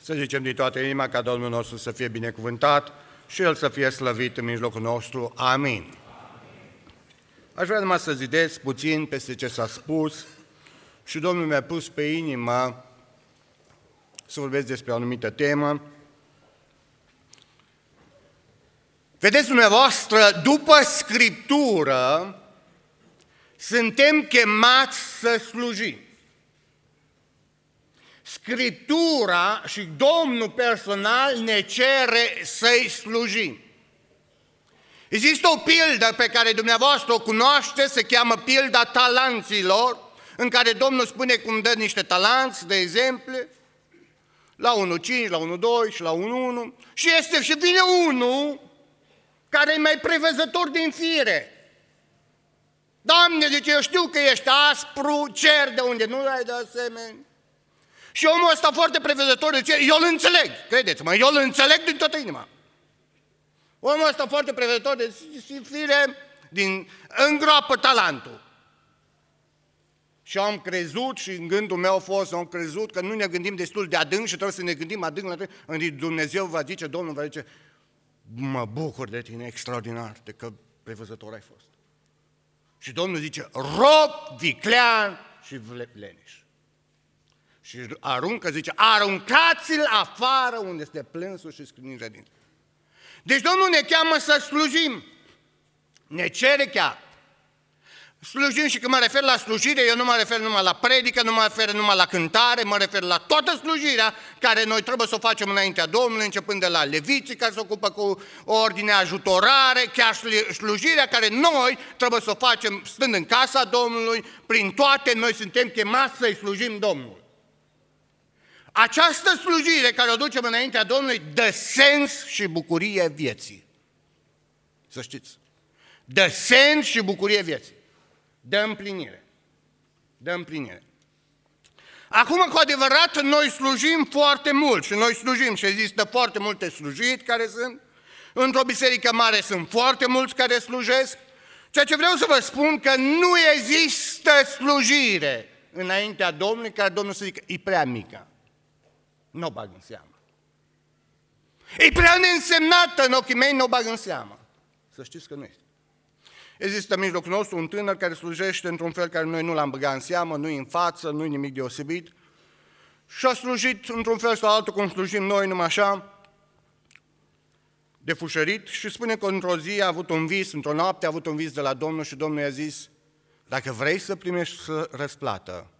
Să zicem din toată inima ca Domnul nostru să fie binecuvântat și El să fie slăvit în mijlocul nostru. Amin. Aș vrea numai să zidez puțin peste ce s-a spus și Domnul mi-a pus pe inimă să vorbesc despre o anumită temă. Vedeți dumneavoastră, după Scriptură, suntem chemați să slujim. Scriptura și Domnul personal ne cere să-i slujim. Există o pildă pe care dumneavoastră o cunoașteți, se cheamă pilda talanților, în care Domnul spune cum dă niște talanți, de exemplu, la 1,5, la 1,2 și la 1,1 și vine unul care e mai prevăzător din fire. Doamne, zice, eu știu că ești aspru, cer de unde nu ai de asemenea. Și omul ăsta foarte prevăzător zice, eu îl înțeleg, credeți-mă, eu îl înțeleg din toată inima. Omul ăsta foarte prevăzător de fire îngroapă talentul. Și am crezut și în gândul meu a fost, am crezut că nu ne gândim destul de adânc și trebuie să ne gândim adânc. Dumnezeu va zice, Domnul va zice, mă bucur de tine extraordinar, de că prevăzător ai fost. Și Domnul zice, rob, viclean și leneș. Și aruncă, zice, aruncați-l afară unde este plânsul și scrânirea din. Deci Domnul ne cheamă să slujim. Ne cere chiar. Slujim și când mă refer la slujire, eu nu mă refer numai la predică, nu mă refer numai la cântare, mă refer la toată slujirea care noi trebuie să o facem înaintea Domnului, începând de la leviții care se ocupă cu ordinea ajutorare, chiar slujirea care noi trebuie să o facem stând în casa Domnului, prin toate noi suntem chemați să-i slujim Domnului. Această slujire care o ducem înaintea Domnului dă sens și bucurie vieții. Să știți. Dă sens și bucurie vieții. Dă împlinire. Dă împlinire. Acum, cu adevărat, noi slujim foarte mult și noi slujim și există foarte multe slujiri care sunt. Într-o biserică mare sunt foarte mulți care slujesc. Ceea ce vreau să vă spun că nu există slujire înaintea Domnului care Domnul să zică, e prea mică. Nu o bag în seamă. E prea neînsemnată în ochii mei, nu o bag în seamă. Să știți că nu este. Există în mijlocul nostru un tânăr care slujește într-un fel care noi nu l-am băgat în seamă, nu-i în față, nu-i nimic deosebit. Și a slujit într-un fel sau altul cum slujim noi, numai așa, de fușărit. Și spune că într-o zi a avut un vis, într-o noapte a avut un vis de la Domnul și Domnul i-a zis, dacă vrei să primești răsplată,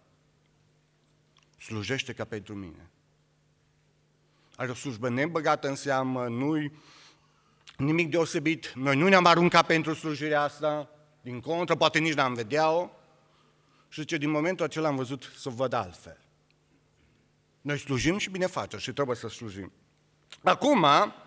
slujește ca pentru mine. Are o slujbă nebăgată în seamă, nu-i nimic deosebit. Noi nu ne-am aruncat pentru slujirea asta, din contră, poate nici n-am vedea-o. Și zice, din momentul acela am văzut să văd altfel. Noi slujim și bine facem și trebuie să slujim. Acum,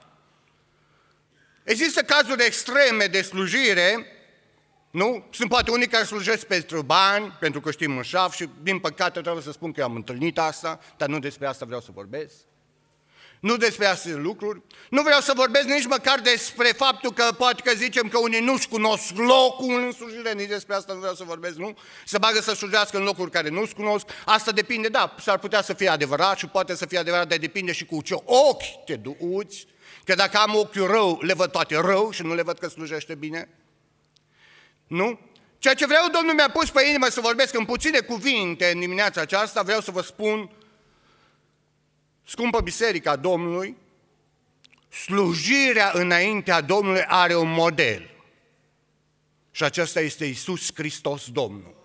există cazuri extreme de slujire, nu? Sunt poate unii care slujesc pentru bani, pentru că știm mâșaf și din păcate trebuie să spun că eu am întâlnit asta, dar nu despre asta vreau să vorbesc. Nu despre aceste lucruri. Nu vreau să vorbesc nici măcar despre faptul că poate că zicem că unii nu-și cunosc locul în slujire, nici despre asta nu vreau să vorbesc, nu? Se bagă să slujească în locuri care nu-și cunosc. Asta depinde, da, s-ar putea să fie adevărat și poate să fie adevărat, dar depinde și cu ce ochi te duci. Că dacă am ochiul rău, le văd toate rău și nu le văd că slujește bine. Nu? Ceea ce vreau, Domnul mi-a pus pe inimă să vorbesc în puține cuvinte în dimineața aceasta, vreau să vă spun, scumpă biserica Domnului, slujirea înaintea Domnului are un model. Și acesta este Iisus Hristos Domnul.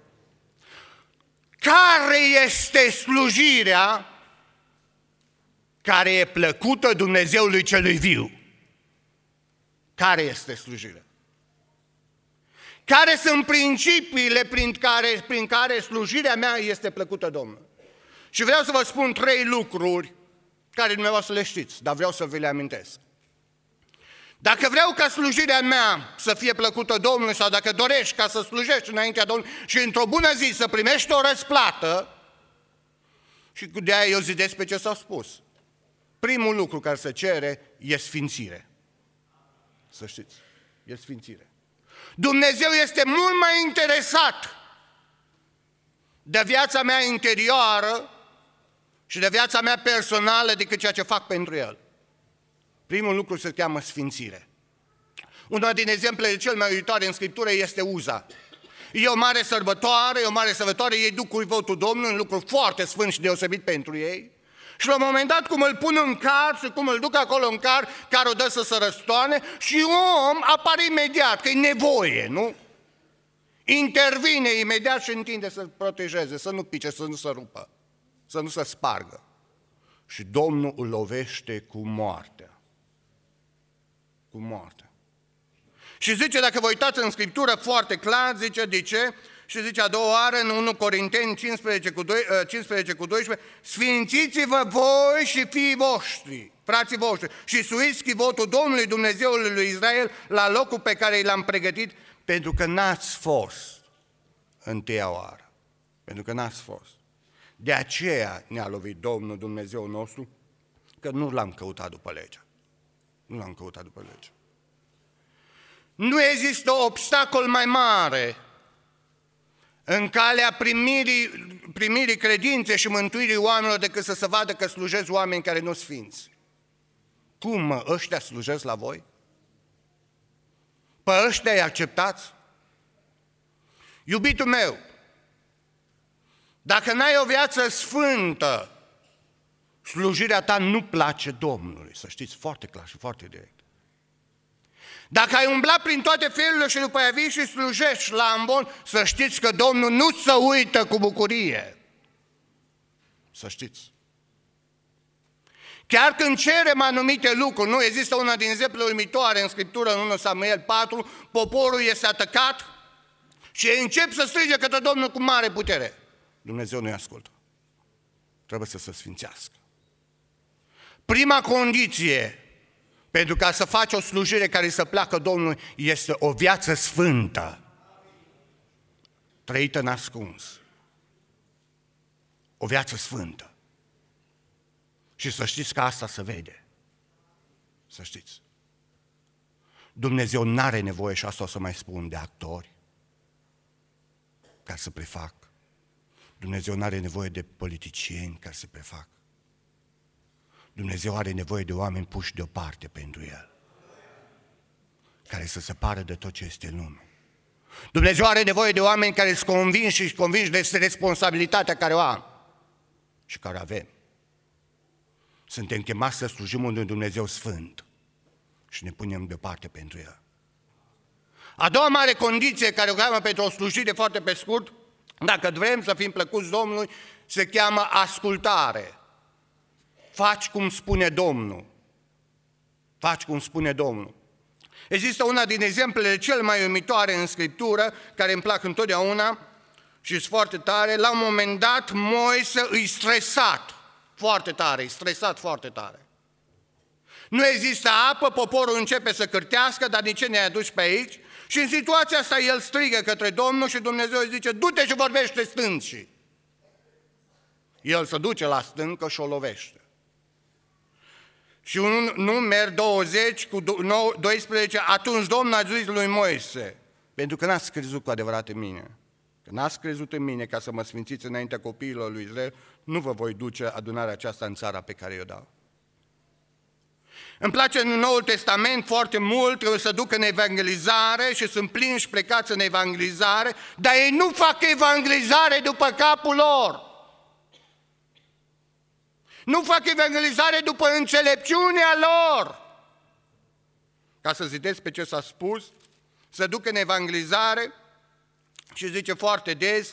Care este slujirea care e plăcută Dumnezeului celui viu? Care este slujirea? Care sunt principiile prin care slujirea mea este plăcută Domnului? Și vreau să vă spun 3 lucruri care dumneavoastră le știți, dar vreau să vi le amintesc. Dacă vreau ca slujirea mea să fie plăcută Domnului sau dacă dorești ca să slujești înaintea Domnului și într-o bună zi să primești o răsplată, și de aia eu zidesc pe ce s-a spus. Primul lucru care se cere e sfințire. Să știți, e sfințire. Dumnezeu este mult mai interesat de viața mea interioară și de viața mea personală decât ceea ce fac pentru El. Primul lucru se cheamă sfințire. Una din exemplele cel mai uitoare în Scriptură este Uza. E o mare sărbătoare, ei duc cuvântul Domnului, un lucru foarte sfânt și deosebit pentru ei. Și la un moment dat, cum îl pun în car și cum îl duc acolo în car, carul dă să se răstoane și om apare imediat, că e nevoie, nu? Intervine imediat și întinde să-l protejeze, să nu pice, să nu se rupă, să nu se spargă. Și Domnul îl lovește cu moartea. Cu moartea. Și zice, dacă vă uitați în Scriptură foarte clar, zice de ce, și zice a doua oară în 1 Corinteni 15 cu 12, sfințiți-vă voi și fiii voștri, frații voștri, și suiți chivotul Domnului Dumnezeului lui Israel la locul pe care l-am pregătit, pentru că n-ați fost întâia oară. Pentru că n-ați fost. De aceea ne-a lovit Domnul Dumnezeu nostru, că nu l-am căutat după legea. Nu l-am căutat după legea. Nu există obstacol mai mare în calea primirii credinței și mântuirii oamenilor decât să se vadă că slujesc oameni care nu sfinți. Cum, mă, ăștia slujesc la voi? Pe ăștia îi acceptați? Iubitul meu, dacă n-ai o viață sfântă, slujirea ta nu place Domnului, să știți foarte clar și foarte direct. Dacă ai umblat prin toate felurile și după aia vii și slujești la ambon, să știți că Domnul nu se uită cu bucurie. Să știți. Chiar când cerem anumite lucruri, nu există una din exemplele uimitoare în Scriptură, în 1 Samuel 4, poporul este atacat și încep să strige către Domnul cu mare putere. Dumnezeu nu-i ascultă. Trebuie să se sfințească. Prima condiție pentru ca să faci o slujire care să placă Domnului este o viață sfântă, trăită în ascuns. O viață sfântă. Și să știți că asta se vede. Să știți. Dumnezeu n-are nevoie, și asta o să mai spun, de actori care să prefac. Dumnezeu n-are nevoie de politicieni care să prefac. Dumnezeu are nevoie de oameni puși deoparte pentru El, care să se pară de tot ce este în lume. Dumnezeu are nevoie de oameni care îți convinși și convinși de responsabilitatea care o am și care o avem. Suntem chemați să slujim unui Dumnezeu sfânt și ne punem deoparte pentru El. A doua mare condiție care o cheamă pentru o slujire foarte pe scurt, dacă vrem să fim plăcuți Domnului, se cheamă ascultare. Faci cum spune Domnul. Faci cum spune Domnul. Există una din exemplele cel mai uimitoare în Scriptură, care îmi plac întotdeauna și sunt foarte tare. La un moment dat, Moise îi stresat foarte tare, foarte tare. Nu există apă, poporul începe să cârtească, dar de ce ne-ai adus pe aici? Și în situația asta el strigă către Domnul și Dumnezeu îi zice, du-te și vorbește stâncii. El se duce la stâncă și o lovește. Și un Numeri 20 cu 12, atunci Domnul a zis lui Moise, pentru că n-ați crezut cu adevărat în mine, că n-ați crezut în mine ca să mă sfințiți înaintea copiilor lui Israel, nu vă voi duce adunarea aceasta în țara pe care o dau. Îmi place în Noul Testament foarte mult că se duc în evangelizare și sunt plini și plecați în evangelizare, dar ei nu fac evangelizare după capul lor. Nu fac evangelizare după înțelepciunea lor. Ca să zideți pe ce s-a spus, se duc în evangelizare și zice foarte des,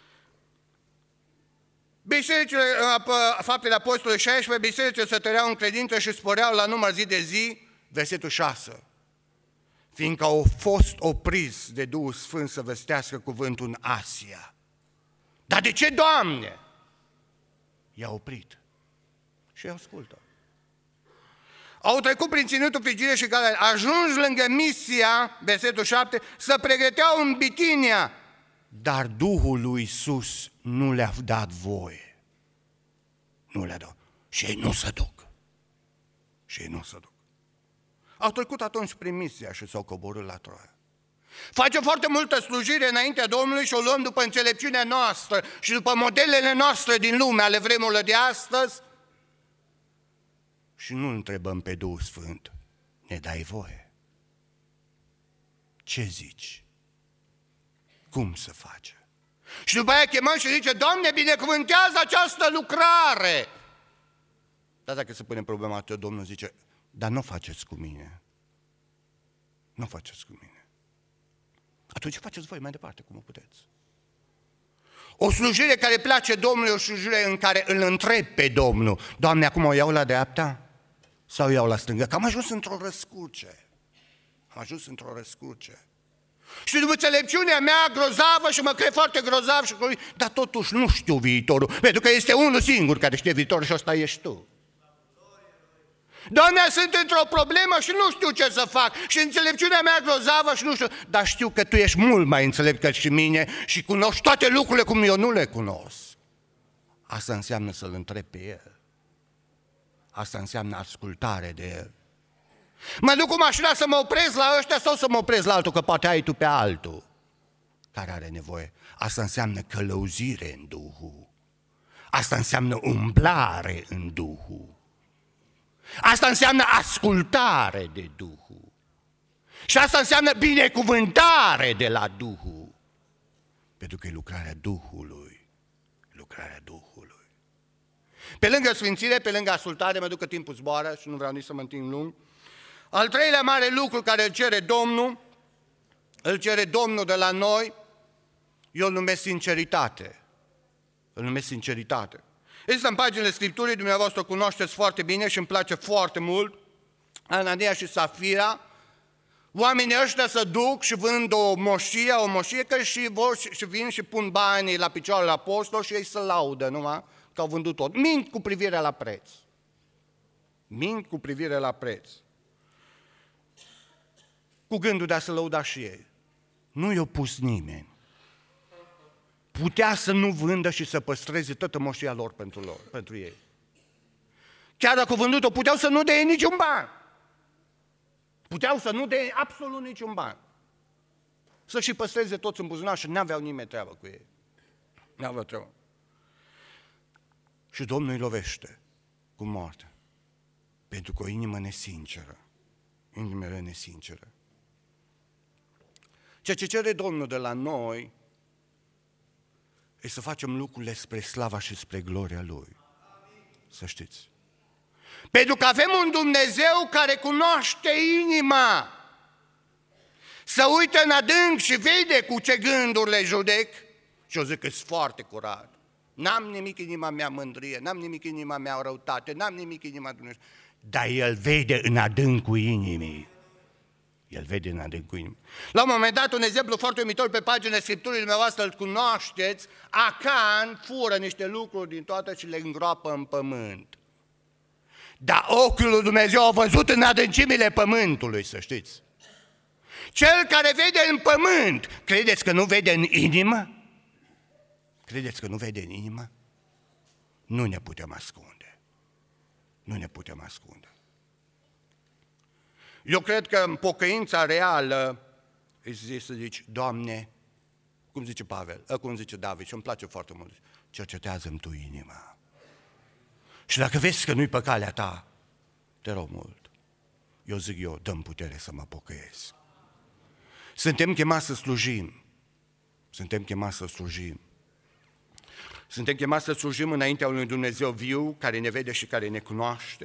bisericile, Faptele Apostolului 16, bisericile se tăreau în credință și sporeau la număr zi de zi, versetul 6, fiindcă au fost opriți de Duhul Sfânt să vestească cuvântul în Asia. Dar de ce, Doamne? I-a oprit. Și îi ascultă. Au trecut prin ținutul Frigie și Galatia, ajungi lângă Misia, versetul 7, să pregăteau în Bitinia, dar Duhul lui Iisus nu le-a dat voie. Nu le-a dat. Și ei nu se duc. Au trecut atunci prin Misia și s-au coborât la Troia. Facem foarte multă slujire înaintea Domnului și o luăm după înțelepciunea noastră și după modelele noastre din lume, ale vremurilor de astăzi, și nu întrebăm pe Duhul Sfânt, ne dai voie? Ce zici? Cum să face? Și după aia chemăm și zice, Doamne, binecuvântează această lucrare! Dar dacă se pune problema atât, Domnul zice, dar nu faceți cu mine. Nu faceți cu mine. Atunci faceți voi mai departe, cum o puteți. O slujire care place Domnului, o slujire în care îl întreb pe Domnul, Doamne, acum o iau la dreapta sau o iau la stângă? Că am ajuns într-o răscruce. Am ajuns într-o răscruce. Și după înțelepciunea mea grozavă și mă cred foarte grozav, dar totuși nu știu viitorul, pentru că este unul singur care știe viitorul și ăsta ești tu. Doamne, sunt într-o problemă și nu știu ce să fac și înțelepciunea mea grozavă și nu știu, dar știu că Tu ești mult mai înțelept ca și mine și cunoști toate lucrurile cum eu nu le cunosc. Asta înseamnă să-L întreb pe El. Asta înseamnă ascultare de El. Mă duc cu mașina să mă opresc la ăștia sau să mă opresc la altul, că poate ai tu pe altul care are nevoie. Asta înseamnă călăuzire în Duhul. Asta înseamnă umblare în Duhul. Asta înseamnă ascultare de Duhul. Și asta înseamnă binecuvântare de la Duhul. Pentru că e lucrarea Duhului. Lucrarea Duhului. Pe lângă sfințire, pe lângă ascultare, mă duc că timpul zboară și nu vreau nici să mă întind lung. Al treilea mare lucru care îl cere Domnul de la noi, eu îl numesc sinceritate. Îl numesc sinceritate. Există în paginile Scripturii, dumneavoastră o cunoașteți foarte bine și îmi place foarte mult, Anania și Safira, oamenii ăștia se duc și vând o moșie, că și vin și pun banii la picioarele apostoli și ei se laudă numai că au vândut tot. Mint cu privire la preț. Mint cu privire la preț. Cu gândul de a se lăuda și ei. Nu i-a pus nimeni. Putea să nu vândă și să păstreze toată moșia lor pentru ei. Chiar dacă au vândut-o, puteau să nu dea niciun ban. Puteau să nu dea absolut niciun ban. Să și păstreze toți în buzunar și n-aveau nimeni treabă cu ei. N-aveau treabă. Și Domnul îi lovește cu moartea. Pentru că o inimă nesinceră. Inimile nesinceră. Ceea ce cere Domnul de la noi e să facem lucrurile spre slava și spre gloria Lui. Să știți. Pentru că avem un Dumnezeu care cunoaște inima. Să uită în adânc și vede cu ce gânduri le judec. Și eu zic că sunt foarte curat. N-am nimic în inima mea mândrie, n-am nimic în inima mea răutate, n-am nimic în inima Dumnezeu. Dar El vede în adâncul inimii. El vede în adâncul inimii. La un moment dat, un exemplu foarte uimitor pe paginile Scripturii dumneavoastră, îl cunoașteți, Acan fură niște lucruri din toate și le îngroapă în pământ. Dar ochiul lui Dumnezeu a văzut în adâncimile pământului, să știți. Cel care vede în pământ, credeți că nu vede în inimă? Credeți că nu vede în inimă? Nu ne putem ascunde. Nu ne putem ascunde. Eu cred că în pocăința reală îți să zici, Doamne, cum zice Pavel, cum zice David, și îmi place foarte mult, cercetează-mi Tu inima. Și dacă vezi că nu-i pe calea ta, te rog mult, eu zic dă-mi putere să mă pocăiesc. Suntem chemați să slujim. Suntem chemați să slujim. Suntem chemați să slujim înaintea unui Dumnezeu viu, care ne vede și care ne cunoaște.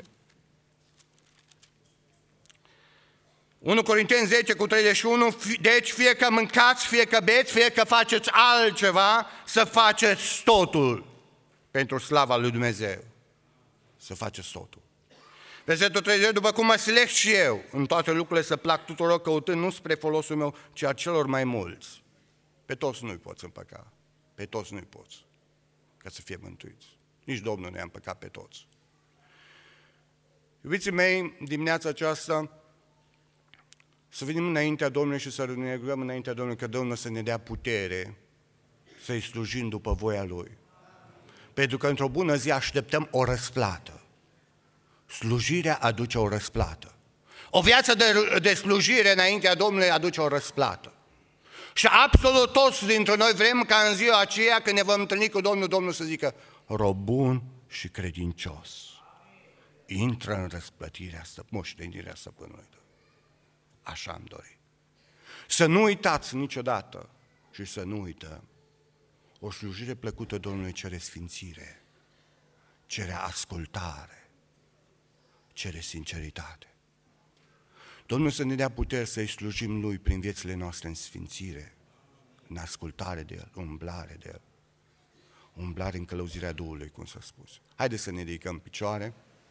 1 Corinteni 10:31, deci fie că mâncați, fie că beți, fie că faceți altceva, să faceți totul pentru slava lui Dumnezeu. Să faceți totul. Versetul 30, după cum mă silesc și eu în toate lucrurile să plac tuturor, căutând nu spre folosul meu, ci a celor mai mulți. Pe toți nu-i poți împăca. Pe toți nu-i poți. Ca să fie mântuiți. Nici Domnul ne-a împăcat pe toți. Iubiții mei, dimineața aceasta, să venim înaintea Domnului și să ne rugăm înaintea Domnului că Domnul să ne dea putere să-i slujim după voia Lui. Pentru că într-o bună zi așteptăm o răsplată. Slujirea aduce o răsplată. O viață de slujire înaintea Domnului aduce o răsplată. Și absolut toți dintre noi vrem ca în ziua aceea, când ne vom întâlni cu Domnul, Domnul să zică, rob bun și credincios, intră în răsplătirea moștenirea stăpânului. Așa am dorit. Să nu uitați niciodată și să nu uităm. O slujire plăcută Domnului cere sfințire, cere ascultare, cere sinceritate. Domnul să ne dea putere să-i slujim Lui prin viețile noastre în sfințire, în ascultare de El, umblare de El, umblare în călăuzirea Duhului, cum s-a spus. Haideți să ne ridicăm picioare.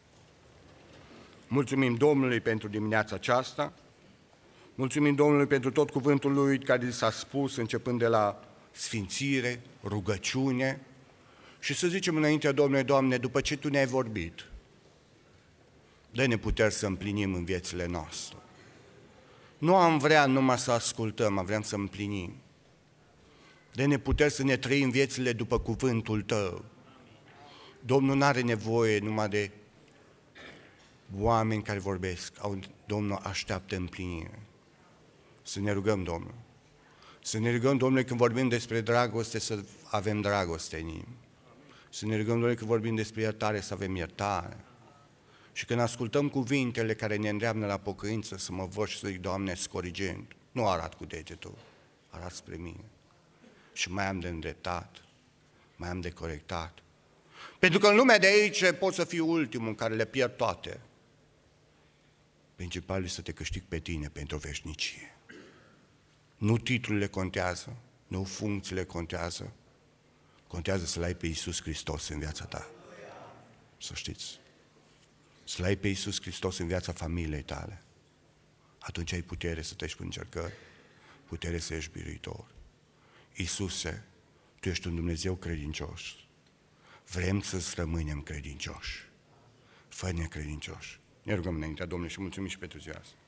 Mulțumim Domnului pentru dimineața aceasta. Mulțumim Domnului pentru tot cuvântul Lui care s-a spus, începând de la sfințire, rugăciune, și să zicem înaintea Domnului, Doamne, după ce Tu ne-ai vorbit, dă-ne puteri să împlinim în viețile noastre. Nu am vrea numai să ascultăm, am vrea să împlinim. Dă-ne puteri să ne trăim viețile după cuvântul Tău. Domnul nu are nevoie numai de oameni care vorbesc, Domnul așteaptă împlinire. Să ne rugăm, Domnul. Să ne rugăm, Domnule, când vorbim despre dragoste, să avem dragoste în inimă. Să ne rugăm, Domnule, când vorbim despre iertare, să avem iertare. Și când ascultăm cuvintele care ne îndreamnă la pocăință, să mă văd și să zic, Doamne, corigent, nu arat cu degetul, arat spre mine. Și mai am de îndreptat, mai am de corectat. Pentru că în lumea de aici poți să fii ultimul care le pierd toate. Principalul este să te câștigi pe tine pentru veșnicie. Nu titlurile contează, nu funcțiile contează, contează să-L ai pe Iisus Hristos în viața ta. Să știți. Să-L ai pe Iisus Hristos în viața familiei tale. Atunci ai putere să treci prin încercări, putere să ești biruitor. Iisuse, Tu ești un Dumnezeu credincios. Vrem să-ți rămânem credincioși. Fă-ne credincioși. Ne rugăm înaintea Domnului și mulțumim și pentru ziua asta.